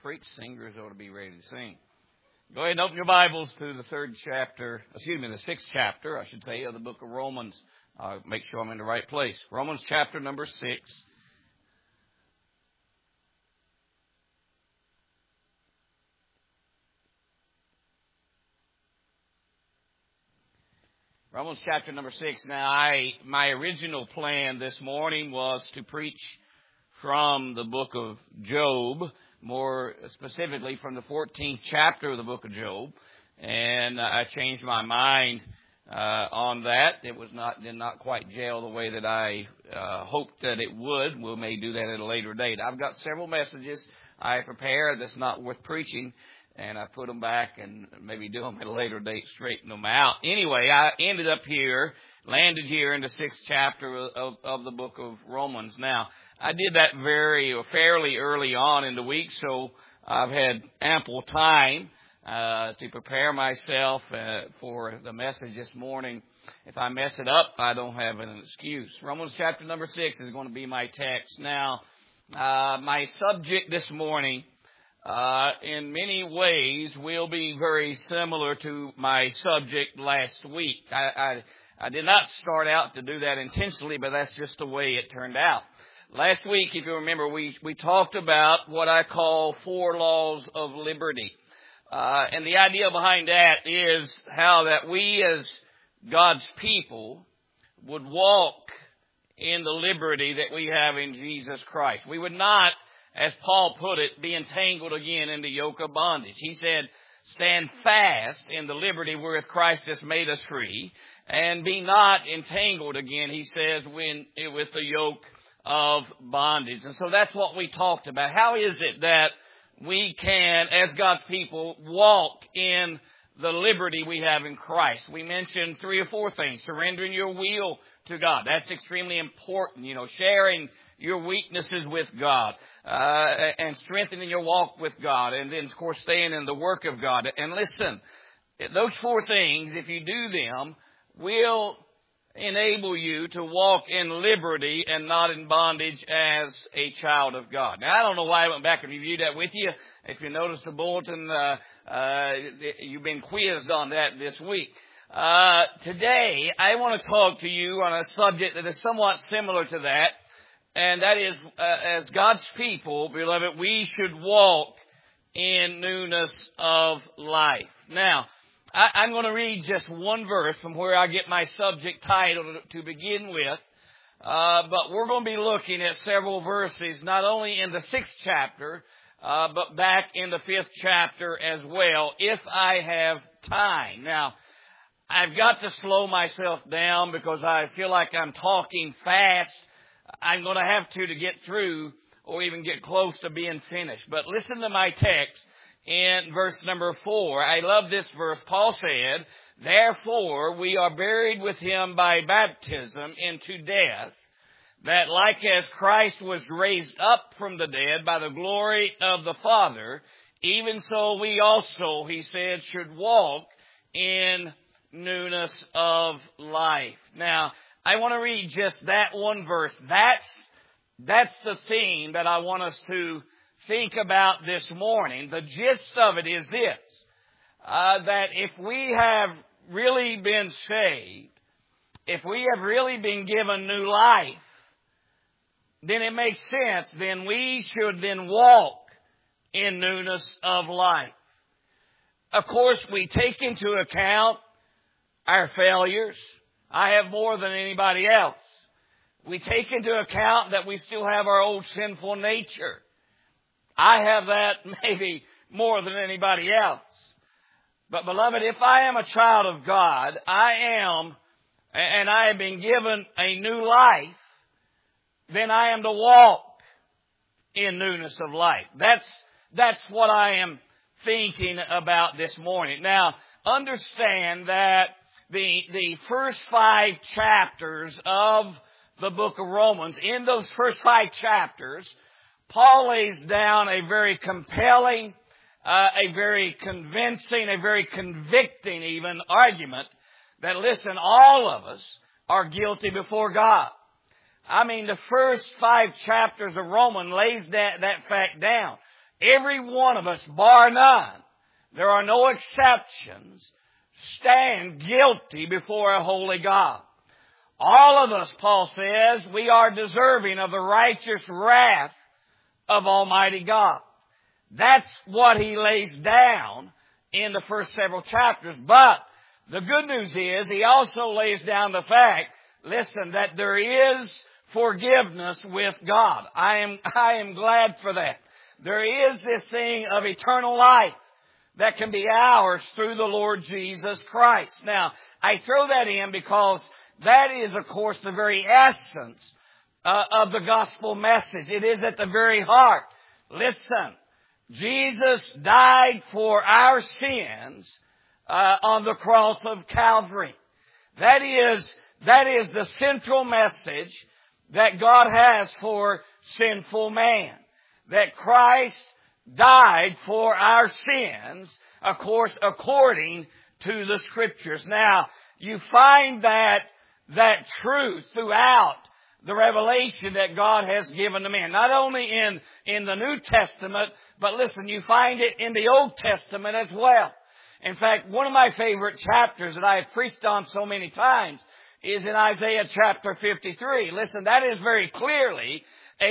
preach. Singers ought to be ready to sing. Go ahead and open your Bibles to the the sixth chapter, I should say, of the book of Romans. Make sure I'm in the right place. Romans chapter number 6. Romans chapter number 6. Now, my original plan this morning was to preach from the book of Job, more specifically from the 14th chapter of the book of Job, and I changed my mind on that. It did not quite gel the way that I hoped that it would. We may do that at a later date. I've got several messages I prepared that's not worth preaching, and I put them back and maybe do them at a later date, straighten them out. Anyway, I landed here in the 6th chapter of the book of Romans. Now, I did that fairly early on in the week, so I've had ample time to prepare myself for the message this morning. If I mess it up, I don't have an excuse. Romans chapter number 6 is going to be my text. Now, my subject this morning, in many ways, will be very similar to my subject last week. I did not start out to do that intentionally, but that's just the way it turned out. Last week, if you remember, we talked about what I call 4 laws of liberty. And the idea behind that is how that we as God's people would walk in the liberty that we have in Jesus Christ. We would not, as Paul put it, be entangled again in the yoke of bondage. He said, stand fast in the liberty wherewith Christ has made us free, and be not entangled again, he says, with the yoke of bondage. And so that's what we talked about. How is it that we can, as God's people, walk in the liberty we have in Christ? We mentioned 3 or 4 things. Surrendering your will to God. That's extremely important. Sharing your weaknesses with God. And strengthening your walk with God. And then, of course, staying in the work of God. And listen, those 4 things, if you do them, will enable you to walk in liberty and not in bondage as a child of God. Now, I don't know why I went back and reviewed that with you. If you notice the bulletin, you've been quizzed on that this week. Today, I want to talk to you on a subject that is somewhat similar to that, and that is, as God's people, beloved, we should walk in newness of life. Now, I'm going to read just one verse from where I get my subject title to begin with. But we're going to be looking at several verses, not only in the 6th chapter, but back in the 5th chapter as well, if I have time. Now, I've got to slow myself down because I feel like I'm talking fast. I'm going to have to get through or even get close to being finished. But listen to my text. In verse number 4, I love this verse. Paul said, therefore we are buried with him by baptism into death, that like as Christ was raised up from the dead by the glory of the Father, even so we also, he said, should walk in newness of life. Now, I want to read just that one verse. That's the theme that I want us to think about this morning. The gist of it is this, that if we have really been saved, if we have really been given new life, then it makes sense. Then we should then walk in newness of life. Of course, we take into account our failures. I have more than anybody else. We take into account that we still have our old sinful nature. I have that maybe more than anybody else. But beloved, if I am a child of God, I have been given a new life, then I am to walk in newness of life. That's what I am thinking about this morning. Now, understand that the first 5 chapters of the book of Romans, in those first 5 chapters, Paul lays down a very compelling, a very convincing, a very convicting even argument that, listen, all of us are guilty before God. I mean, the first 5 chapters of Romans lays that fact down. every one of us, bar none, there are no exceptions, stand guilty before a holy God. All of us, Paul says, we are deserving of the righteous wrath of Almighty God. That's what he lays down in the first several chapters. But the good news is he also lays down the fact, listen, that there is forgiveness with God. I am glad for that. There is this thing of eternal life that can be ours through the Lord Jesus Christ. Now, I throw that in because that is, of course, the very essence of the gospel message. It is at the very heart. Listen, Jesus died for our sins on the cross of Calvary. That is the central message that God has for sinful man. That Christ died for our sins, of course, according to the Scriptures. Now, you find that truth throughout the revelation that God has given to man. Not only in the New Testament, but listen, you find it in the Old Testament as well. In fact, one of my favorite chapters that I have preached on so many times is in Isaiah chapter 53. Listen, that is very clearly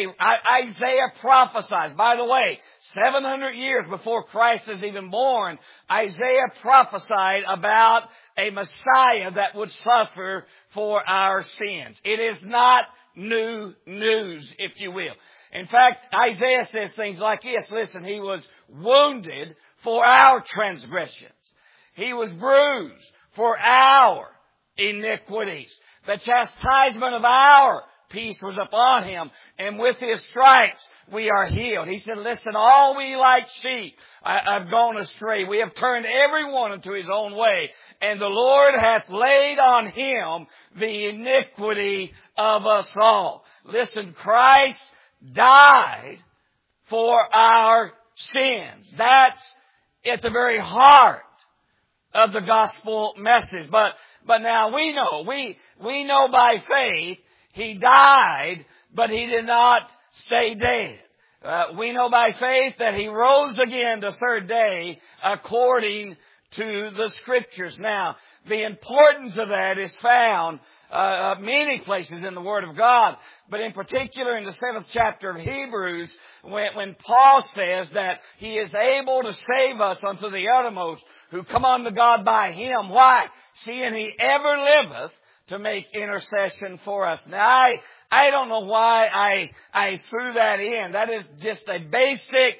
Isaiah prophesies. By the way, 700 years before Christ is even born, Isaiah prophesied about a Messiah that would suffer for our sins. It is not new news, if you will. In fact, Isaiah says things like this. Listen, he was wounded for our transgressions. He was bruised for our iniquities. The chastisement of our peace was upon him, and with his stripes we are healed. He said, listen, all we like sheep have gone astray. We have turned every one into his own way, and the Lord hath laid on him the iniquity of us all. Listen, Christ died for our sins. That's at the very heart of the gospel message. But now we know by faith he died, but he did not stay dead. We know by faith that he rose again the third day according to the Scriptures. Now, the importance of that is found many places in the Word of God, but in particular in the 7th chapter of Hebrews, when Paul says that he is able to save us unto the uttermost who come unto God by him. Why? Seeing he ever liveth to make intercession for us. Now, I don't know why I threw that in. That is just a basic,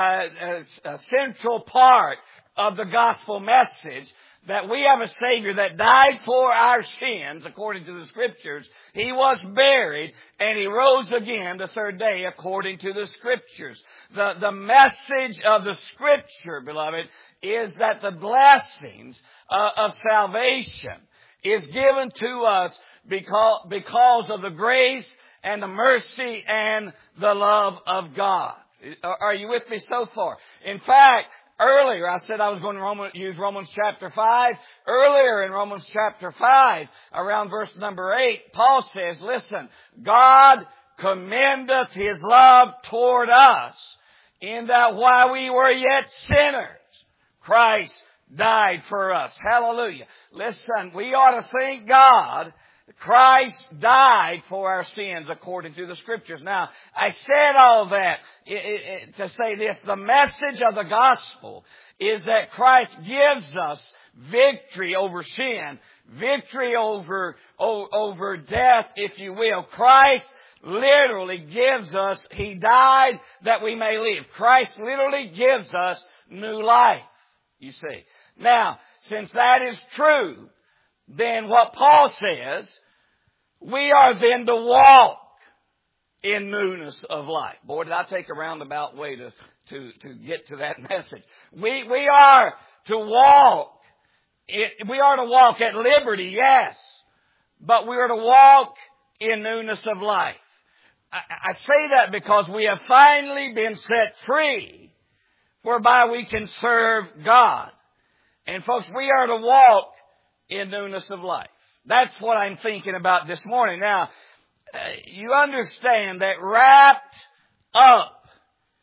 central part of the gospel message, that we have a Savior that died for our sins, according to the Scriptures. He was buried, and he rose again the third day, according to the Scriptures. The message of the Scripture, beloved, is that the blessings of salvation is given to us because of the grace and the mercy and the love of God. Are you with me so far? In fact, earlier I said I was going to use Romans chapter 5. Earlier in Romans chapter 5, around verse number 8, Paul says, listen, God commendeth his love toward us in that while we were yet sinners, Christ died for us. Hallelujah. Listen, we ought to thank God Christ died for our sins according to the Scriptures. Now, I said all that to say this. The message of the gospel is that Christ gives us victory over sin, victory over death, if you will. Christ literally gives us, he died that we may live. Christ literally gives us new life, you see. Now, since that is true, then what Paul says, we are then to walk in newness of life. Boy, did I take a roundabout way to get to that message. We are to walk. We are to walk at liberty, yes, but we are to walk in newness of life. I say that because we have finally been set free, whereby we can serve God. And folks, we are to walk in newness of life. That's what I'm thinking about this morning. Now, you understand that wrapped up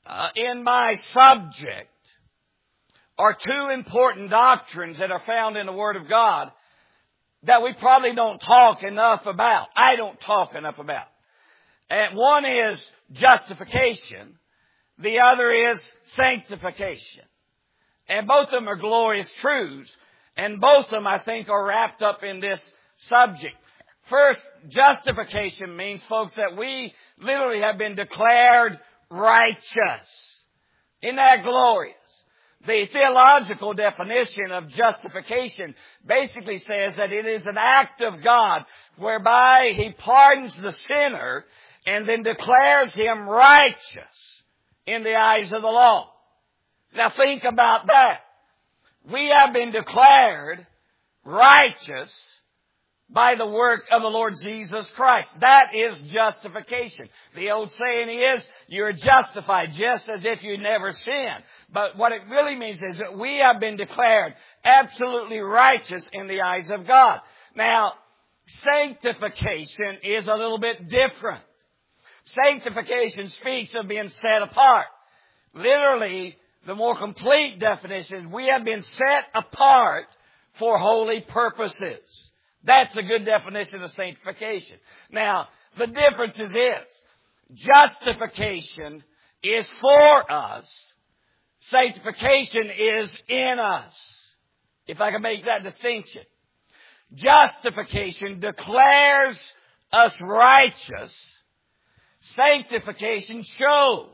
in my subject are two important doctrines that are found in the Word of God that we probably don't talk enough about. I don't talk enough about. And one is justification. The other is sanctification. And both of them are glorious truths. And both of them, I think, are wrapped up in this subject. First, justification means, folks, that we literally have been declared righteous. Isn't that glorious? The theological definition of justification basically says that it is an act of God whereby He pardons the sinner and then declares him righteous in the eyes of the law. Now think about that. We have been declared righteous by the work of the Lord Jesus Christ. That is justification. The old saying is, you're justified just as if you never sinned. But what it really means is that we have been declared absolutely righteous in the eyes of God. Now, sanctification is a little bit different. Sanctification speaks of being set apart. Literally, the more complete definition is we have been set apart for holy purposes. That's a good definition of sanctification. Now, the difference is this. Justification is for us. Sanctification is in us. If I can make that distinction. Justification declares us righteous. Sanctification shows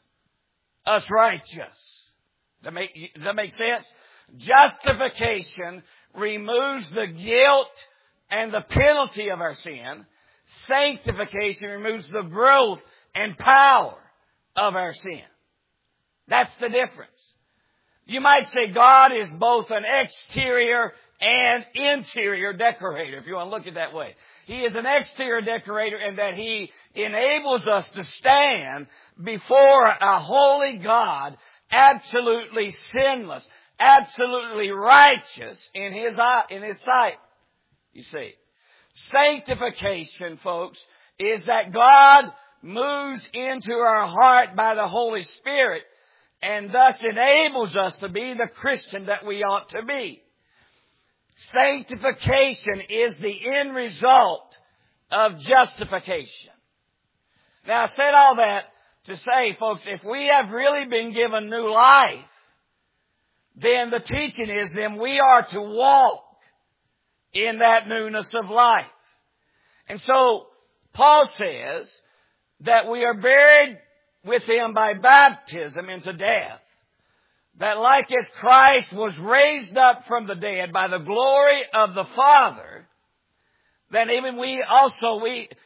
us righteous. Does that make sense? Justification removes the guilt and the penalty of our sin. Sanctification removes the growth and power of our sin. That's the difference. You might say God is both an exterior and interior decorator, if you want to look at it that way. He is an exterior decorator in that He enables us to stand before a holy God, absolutely sinless, absolutely righteous in His sight. You see, sanctification, folks, is that God moves into our heart by the Holy Spirit and thus enables us to be the Christian that we ought to be. Sanctification is the end result of justification. Now, I said all that to say, folks, if we have really been given new life, then the teaching is then we are to walk in that newness of life. And so, Paul says that we are buried with Him by baptism into death. That like as Christ was raised up from the dead by the glory of the Father, then even we also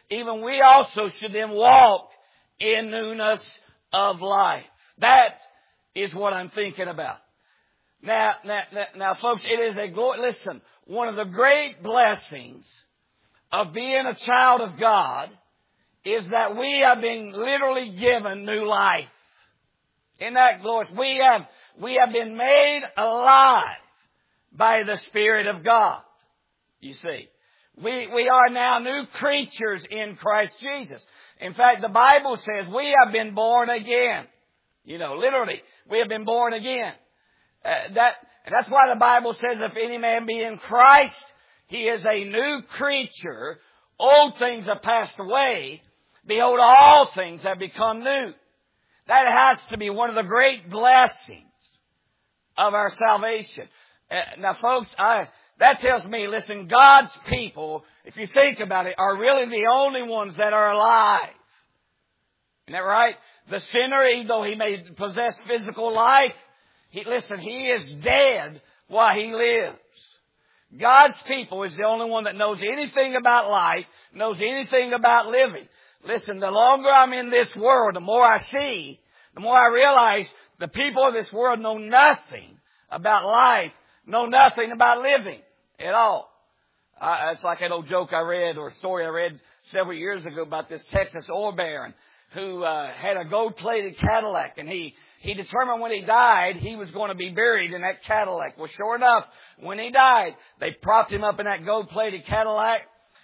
should then walk in newness of life. That is what I'm thinking about. Now, folks, it is listen, one of the great blessings of being a child of God is that we have been literally given new life. Isn't that glorious? We have been made alive by the Spirit of God. You see, we are now new creatures in Christ Jesus. In fact, the Bible says we have been born again. You know, literally, we have been born again. That's why the Bible says if any man be in Christ, he is a new creature. Old things have passed away. Behold, all things have become new. That has to be one of the great blessings of our salvation. Now, folks, that tells me, listen, God's people, if you think about it, are really the only ones that are alive. Isn't that right? The sinner, even though he may possess physical life, he is dead while he lives. God's people is the only one that knows anything about life, knows anything about living. Listen, the longer I'm in this world, the more I see, the more I realize the people of this world know nothing about life, know nothing about living at all. It's like that old joke I read or story I read several years ago about this Texas oil baron who had a gold-plated Cadillac, and he determined when he died he was going to be buried in that Cadillac. Well, sure enough, when he died, they propped him up in that gold-plated Cadillac.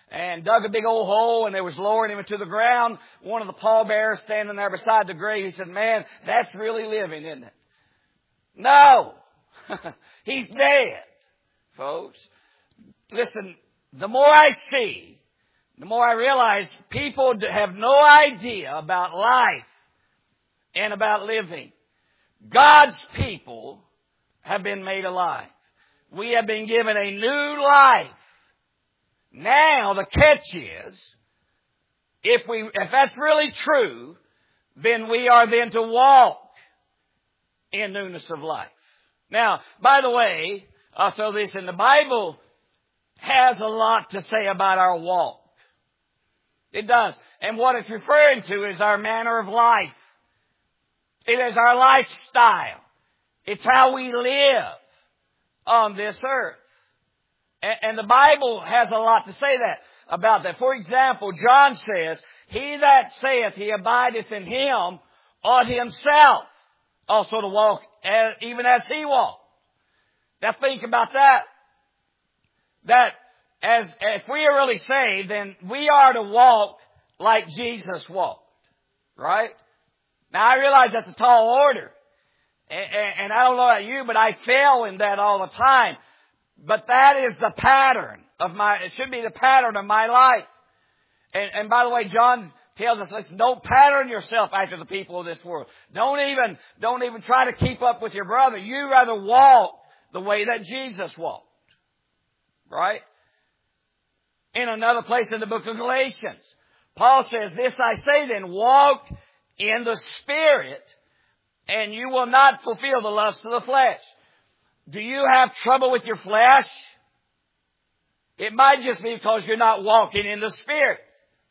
and dug a big old hole, and they was lowering him into the ground. One of the pallbearers standing there beside the grave, he said, "Man, that's really living, isn't it?" No! He's dead, folks. Listen, the more I see, the more I realize people have no idea about life and about living. God's people have been made alive. We have been given a new life. Now the catch is, if that's really true, then we are then to walk in newness of life. Now, by the way, I'll throw this in. The Bible has a lot to say about our walk. It does. And what it's referring to is our manner of life. It is our lifestyle. It's how we live on this earth. And the Bible has a lot to say about that. For example, John says, "He that saith he abideth in him ought himself also to walk even as he walked." Now think about that. That if we are really saved, then we are to walk like Jesus walked. Right? Now I realize that's a tall order. And I don't know about you, but I fail in that all the time. But that is the pattern it should be the pattern of my life. And by the way, John tells us, listen, don't pattern yourself after the people of this world. Don't even try to keep up with your brother. You rather walk the way that Jesus walked. Right? In another place in the book of Galatians, Paul says, "This I say then, walk in the Spirit, and you will not fulfill the lust of the flesh." Do you have trouble with your flesh? It might just be because you're not walking in the Spirit.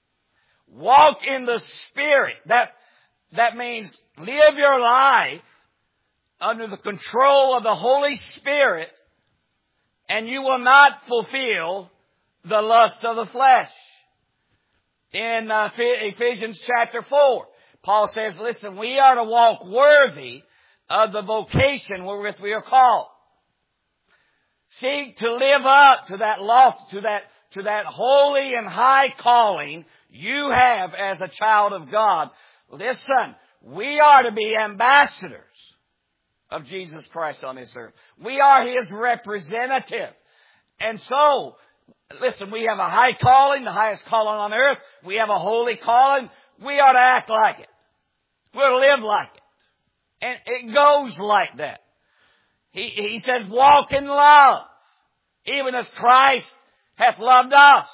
Walk in the Spirit. That means live your life under the control of the Holy Spirit, and you will not fulfill the lust of the flesh. In Ephesians chapter 4, Paul says, listen, we are to walk worthy of the vocation wherewith we are called. Seek to live up to that loft, to that holy and high calling you have as a child of God. Listen, we are to be ambassadors of Jesus Christ on this earth. We are His representative. And so, listen, we have a high calling, the highest calling on earth. We have a holy calling. We ought to act like it. We ought to live like it. And it goes like that. He says, walk in love, even as Christ hath loved us.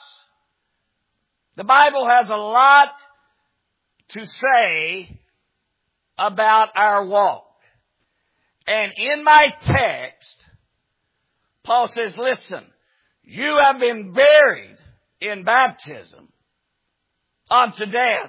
The Bible has a lot to say about our walk. And in my text, Paul says, listen, you have been buried in baptism unto death.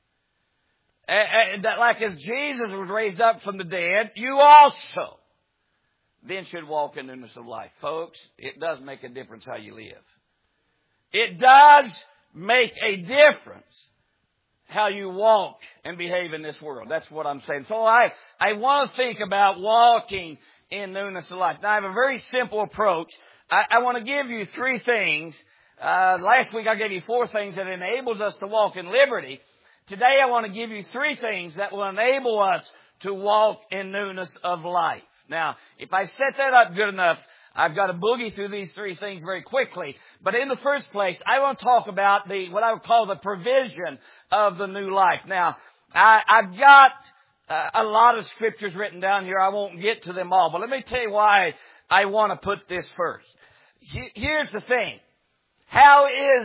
And that like as Jesus was raised up from the dead, you also then should walk in newness of life. Folks, it does make a difference how you live. It does make a difference how you walk and behave in this world. That's what I'm saying. So I want to think about walking in newness of life. Now I have a very simple approach. I want to give you three things. Last week I gave you four things that enables us to walk in liberty. Today I want to give you three things that will enable us to walk in newness of life. Now, if I set that up good enough, I've got to boogie through these three things very quickly. But in the first place, I want to talk about what I would call the provision of the new life. Now, I've got a lot of scriptures written down here. I won't get to them all, but let me tell you why I want to put this first. Here's the thing. How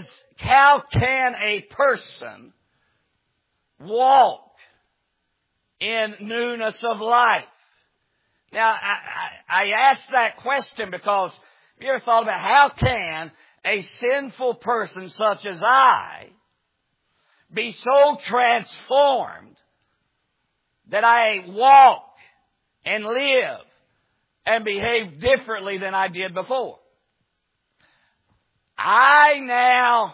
can a person walk in newness of life? Now, I ask that question because have you ever thought about how can a sinful person such as I be so transformed that I walk and live and behave differently than I did before? I now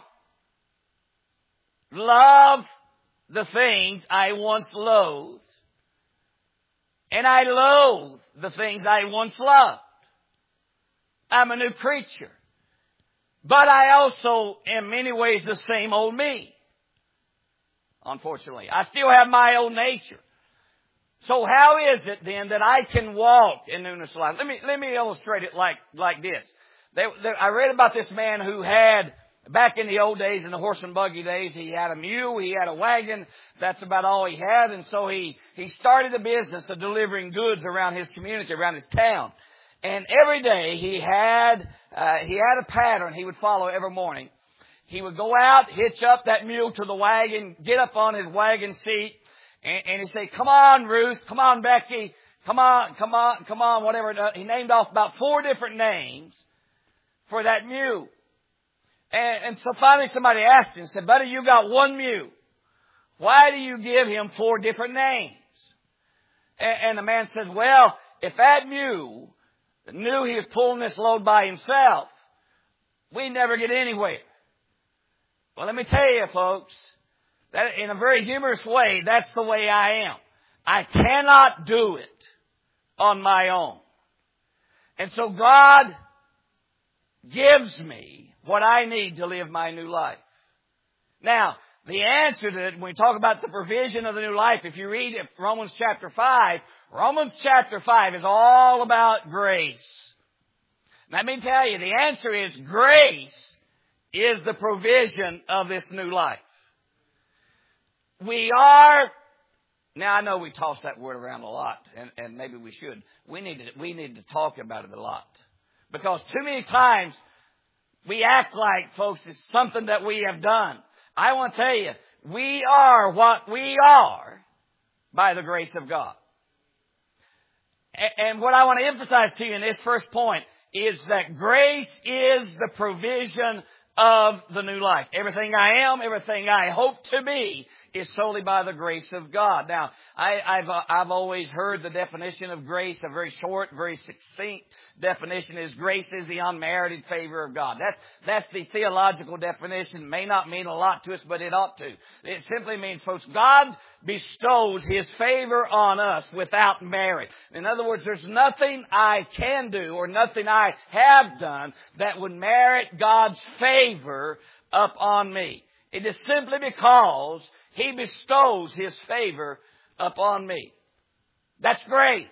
love the things I once loathed, and I loathe the things I once loved. I'm a new creature. But I also, in many ways, the same old me. Unfortunately, I still have my old nature. So how is it then that I can walk in newness of life? Let me illustrate it like this. I read about this man who had, back in the old days, in the horse and buggy days, he had a mule, he had a wagon. That's about all he had. And so he started a business of delivering goods around his community, around his town. And every day he had a pattern he would follow every morning. He would go out, hitch up that mule to the wagon, get up on his wagon seat, and he'd say, "Come on, Ruth. Come on, Becky. Come on, whatever." He named off about 4 different names for that mule. And so finally somebody asked him, said, "Buddy, you got one mule. Why do you give him 4 different names?" And the man said, "Well, if that mule knew he was pulling this load by himself, we'd never get anywhere." Well, let me tell you, folks, that in a very humorous way, that's the way I am. I cannot do it on my own. And so God gives me what I need to live my new life. Now, the answer to it, when we talk about the provision of the new life, if you read Romans chapter 5 is all about grace. Let me tell you, the answer is grace is the provision of this new life. Now I know we toss that word around a lot, and maybe we should. We need to talk about it a lot. Because too many times we act like, folks, it's something that we have done. I want to tell you, we are what we are by the grace of God. And what I want to emphasize to you in this first point is that grace is the provision of the new life. Everything I am, everything I hope to be is solely by the grace of God. Now, I've always heard the definition of grace, a very short, very succinct definition is grace is the unmerited favor of God. That's the theological definition. It may not mean a lot to us, but it ought to. It simply means, folks, God bestows His favor on us without merit. In other words, there's nothing I can do or nothing I have done that would merit God's favor upon me. It is simply because He bestows His favor upon me. That's grace.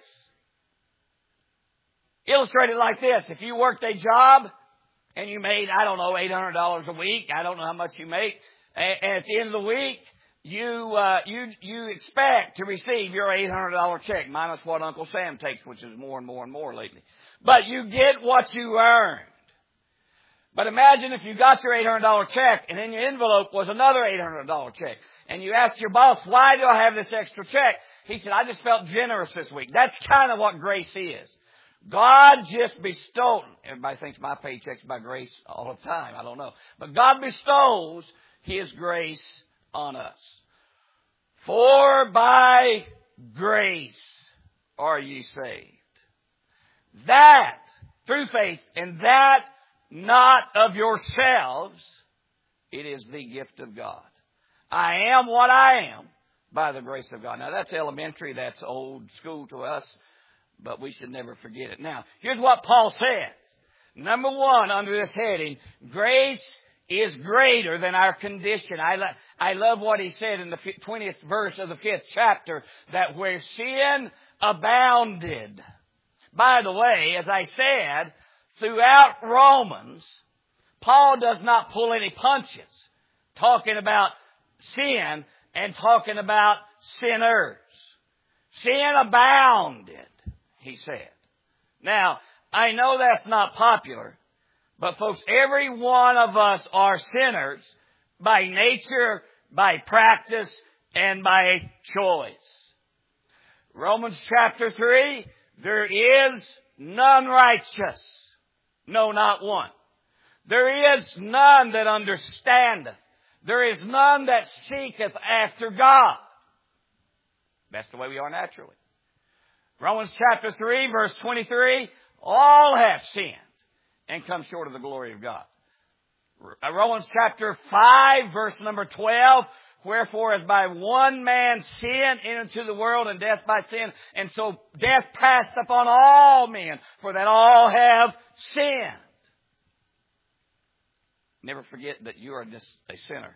Illustrated like this. If you worked a job and you made, $800 a week. I don't know how much you make. And at the end of the week, you expect to receive your $800 check minus what Uncle Sam takes, which is more and more and more lately. But you get what you earned. But imagine if you got your $800 check and in your envelope was another $800 check. And you asked your boss, "Why do I have this extra check?" He said, "I just felt generous this week." That's kind of what grace is. God just bestowed. Everybody thinks my paycheck's by grace all the time. I don't know. But God bestows His grace on us. For by grace are ye saved. That, through faith, and that not of yourselves, it is the gift of God. I am what I am by the grace of God. Now that's elementary, that's old school to us, but we should never forget it. Now, here's what Paul says. Number 1, under this heading, grace is greater than our condition. I love what he said in the 20th verse of the 5th chapter, that where sin abounded. By the way, as I said, throughout Romans, Paul does not pull any punches talking about sin and talking about sinners. Sin abounded, he said. Now, I know that's not popular, but folks, every one of us are sinners by nature, by practice, and by choice. Romans chapter 3, there is none righteous. No, not one. There is none that understandeth. There is none that seeketh after God. That's the way we are naturally. Romans chapter 3, verse 23, all have sinned and come short of the glory of God. Romans chapter 5, verse number 12, wherefore as by one man sin entered into the world, and death by sin, and so death passed upon all men, for that all have sinned. never forget that you are just a sinner.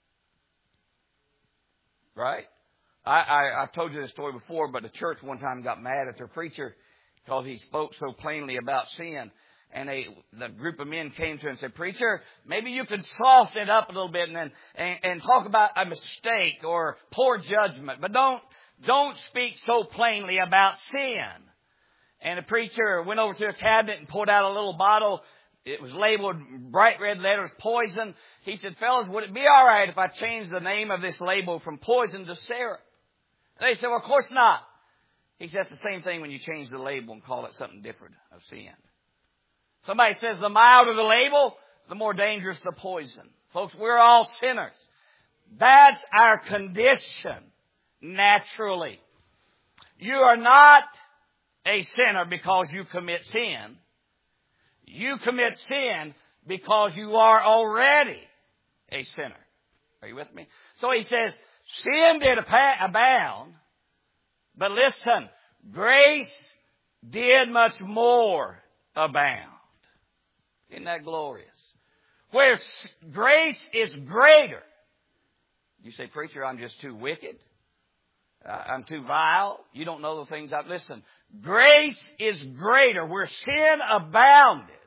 Right? I've told you this story before, but the church one time got mad at their preacher because he spoke so plainly about sin. And the group of men came to him and said, "Preacher, maybe you could soften it up a little bit and talk about a mistake or poor judgment, but don't speak so plainly about sin." And the preacher went over to a cabinet and pulled out a little bottle. It was labeled bright red letters, poison. He said, "Fellas, would it be all right if I changed the name of this label from poison to syrup?" They said, "Well, of course not." He said, "It's the same thing when you change the label and call it something different of sin." Somebody says the milder the label, the more dangerous the poison. Folks, we're all sinners. That's our condition naturally. You are not a sinner because you commit sin. You commit sin because you are already a sinner. Are you with me? So he says, sin did abound, but listen, grace did much more abound. Isn't that glorious? Where grace is greater. You say, "Preacher, I'm just too wicked. I'm too vile. You don't know the things I've..." Listen, grace is greater. Where sin abounded,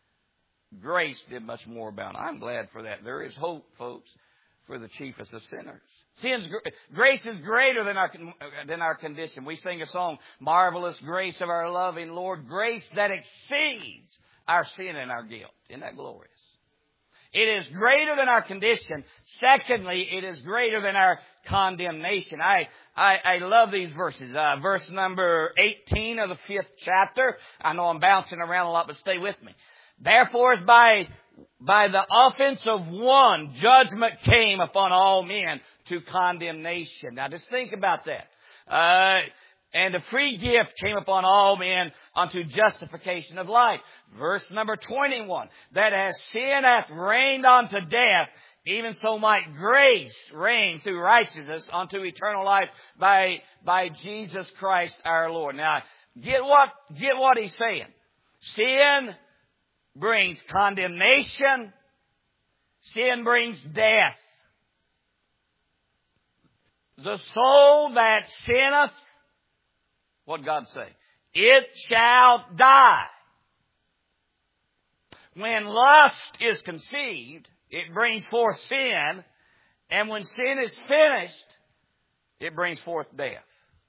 grace did much more abound. I'm glad for that. There is hope, folks, for the chiefest of sinners. Grace is greater than our condition. We sing a song, "Marvelous grace of our loving Lord, grace that exceeds our sin and our guilt." Isn't that glorious? It is greater than our condition. Secondly, it is greater than our condemnation. I love these verses. Verse number 18 of the 5th chapter. I know I'm bouncing around a lot, but stay with me. "Therefore, as by the offense of one, judgment came upon all men to condemnation." Now, just think about that. "And a free gift came upon all men unto justification of life." Verse number 21. "That as sin hath reigned unto death, even so might grace reign through righteousness unto eternal life by Jesus Christ our Lord." Now, get what he's saying. Sin brings condemnation. Sin brings death. "The soul that sinneth," what God say? "It shall die." When lust is conceived, it brings forth sin. And when sin is finished, it brings forth death.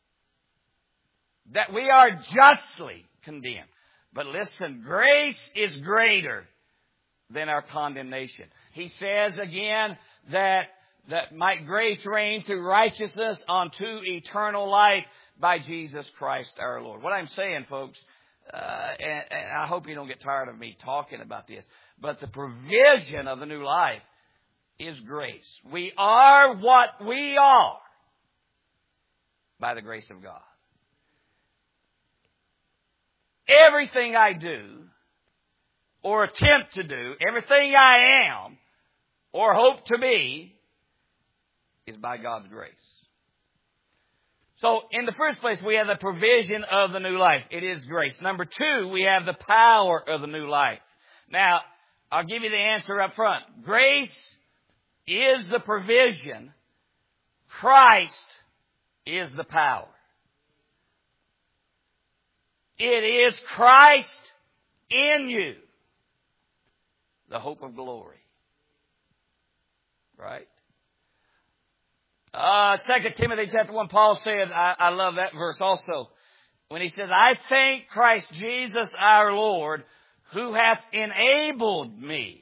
That we are justly condemned. But listen, grace is greater than our condemnation. He says again that might grace reign through righteousness unto eternal life by Jesus Christ our Lord. What I'm saying, folks, and I hope you don't get tired of me talking about this, but the provision of the new life is grace. We are what we are by the grace of God. Everything I do or attempt to do, everything I am or hope to be is by God's grace. So, in the first place, we have the provision of the new life. It is grace. Number 2, we have the power of the new life. Now, I'll give you the answer up front. Grace is the provision. Christ is the power. It is Christ in you, the hope of glory. Right? 2 Timothy chapter 1, Paul said, I love that verse also, when he says, "I thank Christ Jesus our Lord, who hath enabled me,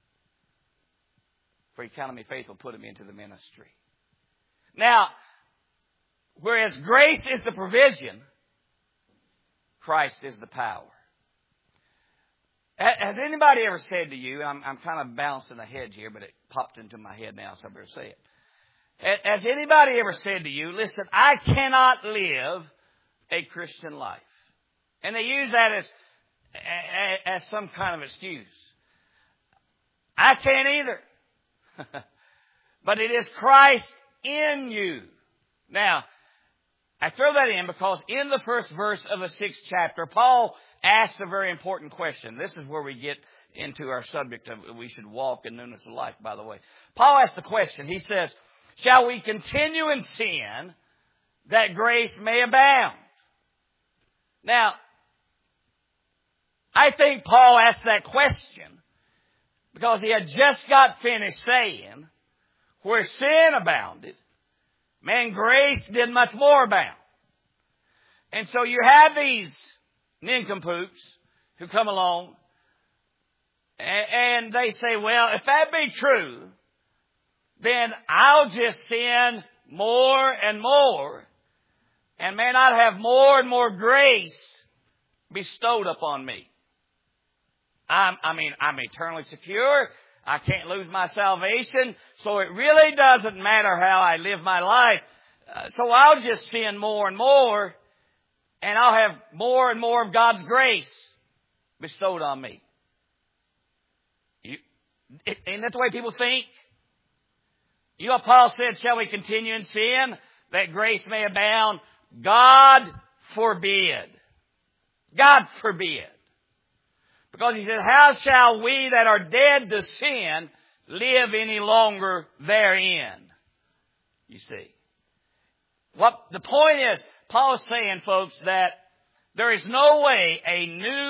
for he counted me faithful, put me into the ministry." Now, whereas grace is the provision, Christ is the power. Has anybody ever said to you, and I'm kind of bouncing ahead here, but it popped into my head now, so I better say it. Has anybody ever said to you, "Listen, I cannot live a Christian life"? And they use that as some kind of excuse. I can't either. But it is Christ in you. Now, I throw that in because in the first verse of the 6th chapter, Paul asked a very important question. This is where we get into our subject of we should walk in newness of life, by the way. Paul asks the question. He says, shall we continue in sin that grace may abound? Now, I think Paul asked that question because he had just got finished saying, where sin abounded, man, grace did much more abound. And so you have these nincompoops who come along and they say, well, if that be true, then I'll just sin more and more. And man, I'd have more and more grace bestowed upon me. I'm eternally secure. I can't lose my salvation. So it really doesn't matter how I live my life. So I'll just sin more and more. And I'll have more and more of God's grace bestowed on me. Isn't that the way people think? You know what Paul said, shall we continue in sin that grace may abound? God forbid. God forbid. Because he said, how shall we that are dead to sin live any longer therein? You see. What the point is, Paul is saying, folks, that there is no way a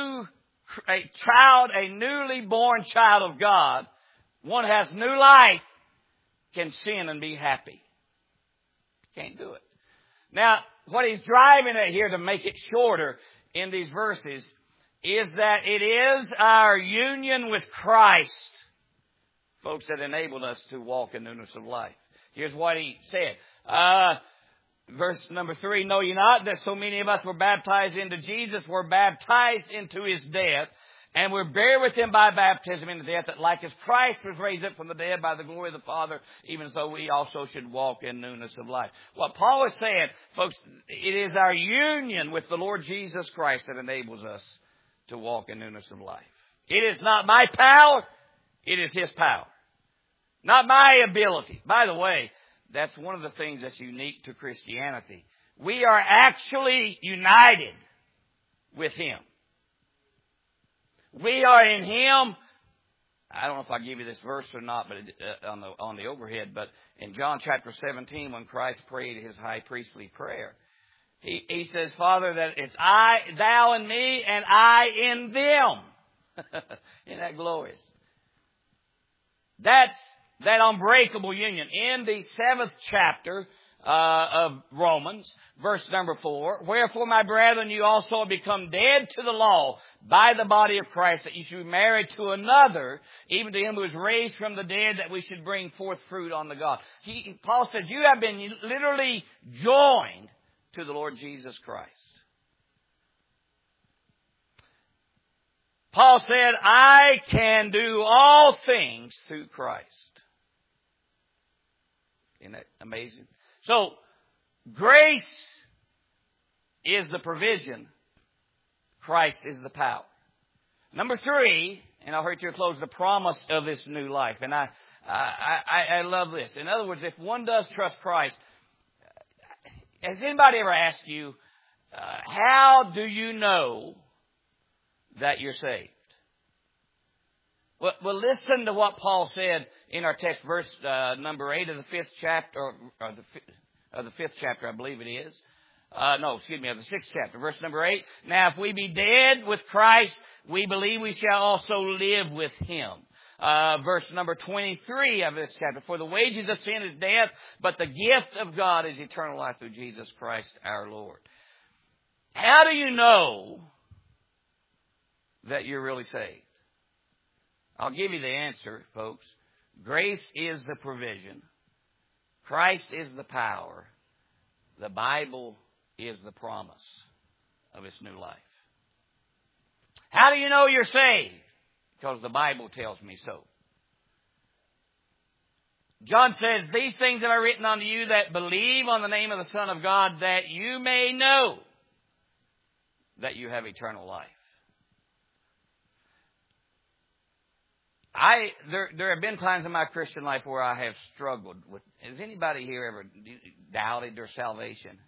newly born child of God, one has new life, can sin and be happy. Can't do it. Now, what he's driving at here to make it shorter in these verses is that it is our union with Christ, folks, that enabled us to walk in newness of life. Here's what he said. Verse number 3, know ye not that so many of us were baptized into Jesus, were baptized into his death, and were buried with him by baptism into death, that like as Christ was raised up from the dead by the glory of the Father, even so we also should walk in newness of life. What Paul is saying, folks, it is our union with the Lord Jesus Christ that enables us to walk in newness of life. It is not my power, it is his power. Not my ability. By the way, that's one of the things that's unique to Christianity. We are actually united with him. We are in him. I don't know if I give you this verse or not, but on the overhead, but in John chapter 17, when Christ prayed his high priestly prayer, he says, Father, that it's thou in me, and I in them. Isn't that glorious? That's that unbreakable union. In the 7th chapter of Romans, verse number 4, wherefore, my brethren, you also have become dead to the law by the body of Christ, that you should be married to another, even to him who was raised from the dead, that we should bring forth fruit unto God. Paul says, you have been literally joined to the Lord Jesus Christ. Paul said, I can do all things through Christ. Isn't that amazing? So, grace is the provision. Christ is the power. Number 3, and I'll hurry to a close, the promise of this new life. And I love this. In other words, if one does trust Christ, has anybody ever asked you, how do you know that you're saved? Well, listen to what Paul said in our text, verse number 8 of the 5th chapter, of the 5th chapter, I believe it is. Of the 6th chapter, verse number 8. Now, if we be dead with Christ, we believe we shall also live with him. Verse number 23 of this chapter. For the wages of sin is death, but the gift of God is eternal life through Jesus Christ our Lord. How do you know that you're really saved? I'll give you the answer, folks. Grace is the provision. Christ is the power. The Bible is the promise of its new life. How do you know you're saved? Because the Bible tells me so. John says, these things have I written unto you that believe on the name of the Son of God, that you may know that you have eternal life. There have been times in my Christian life where I have struggled with. Has anybody here ever doubted their salvation?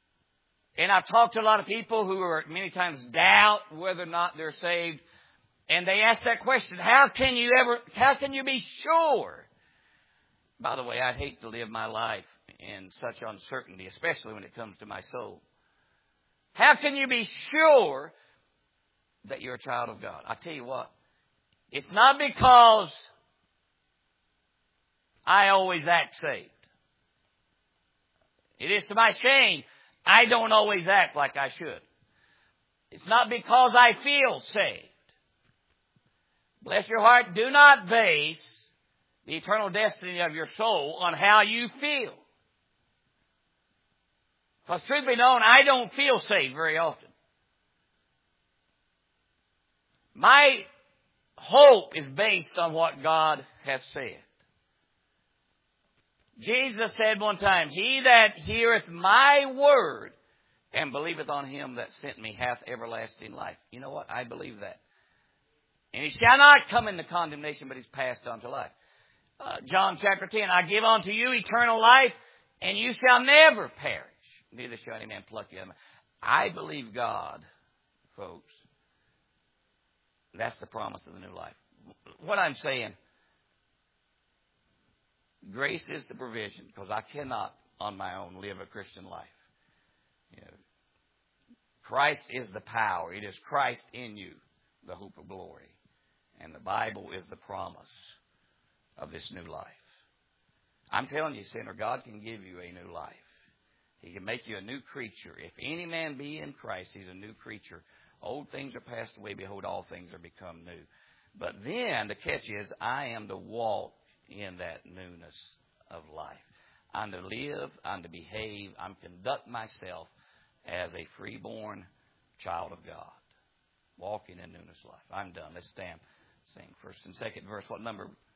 And I've talked to a lot of people who are many times doubt whether or not they're saved. And they ask that question, how can you be sure? By the way, I'd hate to live my life in such uncertainty, especially when it comes to my soul. How can you be sure that you're a child of God? I tell you what, it's not because I always act saved. It is to my shame, I don't always act like I should. It's not because I feel saved. Bless your heart, do not base the eternal destiny of your soul on how you feel. Because truth be known, I don't feel saved very often. My hope is based on what God has said. Jesus said one time, he that heareth my word and believeth on him that sent me hath everlasting life. You know what? I believe that. And he shall not come into condemnation, but he's passed on to life. John chapter 10, I give unto you eternal life, and you shall never perish. Neither shall any man pluck you out of my. I believe God, folks. That's the promise of the new life. What I'm saying, grace is the provision, because I cannot on my own live a Christian life. You know, Christ is the power. It is Christ in you, the hope of glory. And the Bible is the promise of this new life. I'm telling you, sinner, God can give you a new life. He can make you a new creature. If any man be in Christ, he's a new creature. Old things are passed away. Behold, all things are become new. But then the catch is, I am to walk in that newness of life. I'm to live, I'm to behave, I'm to conduct myself as a freeborn child of God. Walking in newness of life. I'm done. Let's stand. Sing first and second verse. What number?